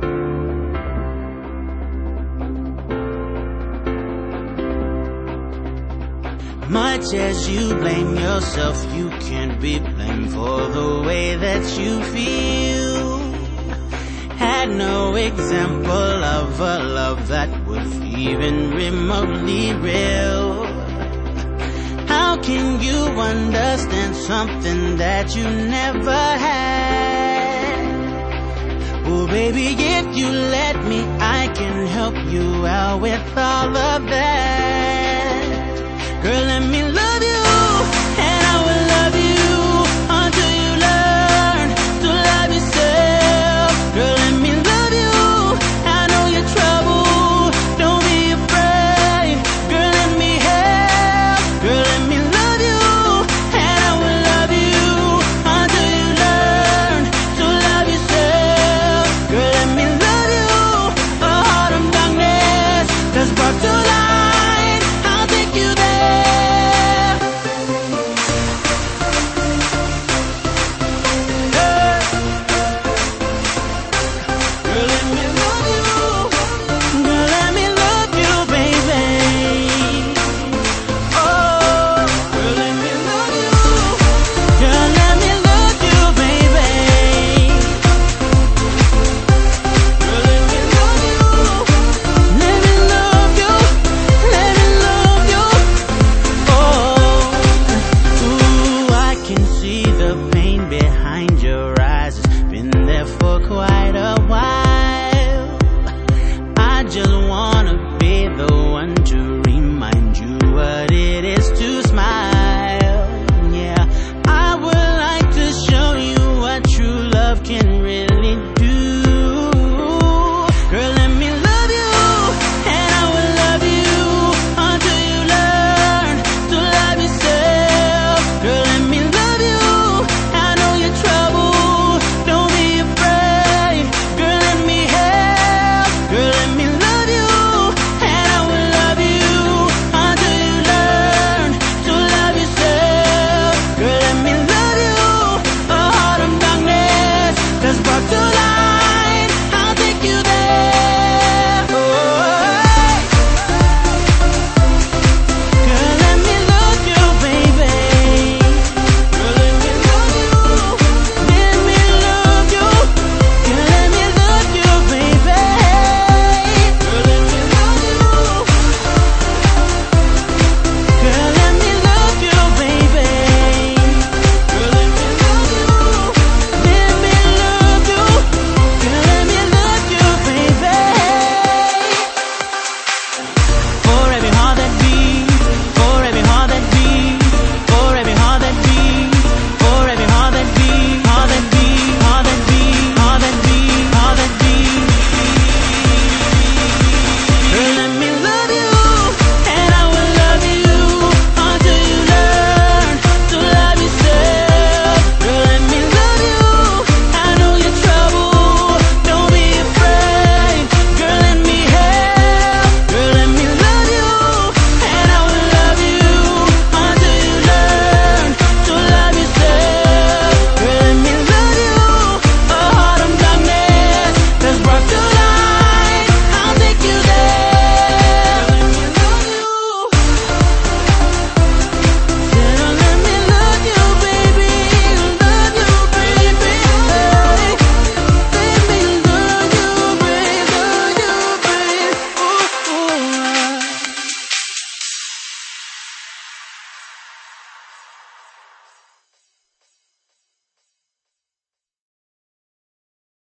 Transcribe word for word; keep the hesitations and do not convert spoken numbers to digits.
Much as you blame yourself, you can't be blamed for the way that you feel. Had no example of a love that was even remotely real. How can you understand something that you never had? Oh baby, if you let me, I can help you out with all of that. Girl, let me love you, and I will love you until you learn to love yourself. Girl, let me love you, I know you're trouble, don't be afraid. Girl, let me help. Girl, let me love you, and I will love you until you learn to love yourself. Girl, let me love you, a heart of darkness that's brought to light. I'll take you there. For quite a while, I just want